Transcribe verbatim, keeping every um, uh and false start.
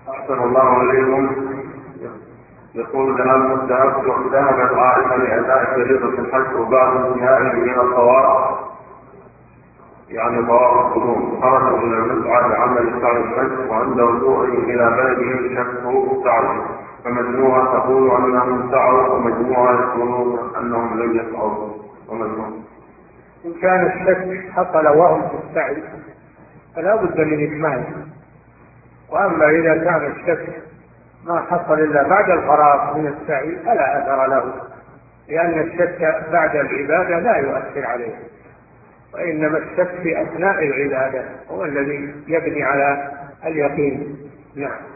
أحسن الله إليكم. يقول ذهبت ذهبت عائشة لأداء فريضة الحج وبعد انتهائه من الطواف يعني طواف القدوم خرج إلى المسعى لعمل سعي الحج، وعند رجوعه إلى بلده شك سعيه، فمجموعة تقول أنهم سعوا ومجموعة يقولون أنهم لم يسعوا. ومجموعة إن كان الشك حصل وهم في السعي فلا بد من إكماله، وأما إذا كان الشك ما حصل إلا بعد الفراغ من السعي فلا أثر له، لأن الشك بعد العبادة لا يؤثر عليه، وإنما الشك في أثناء العبادة هو الذي يبني على اليقين. نعم.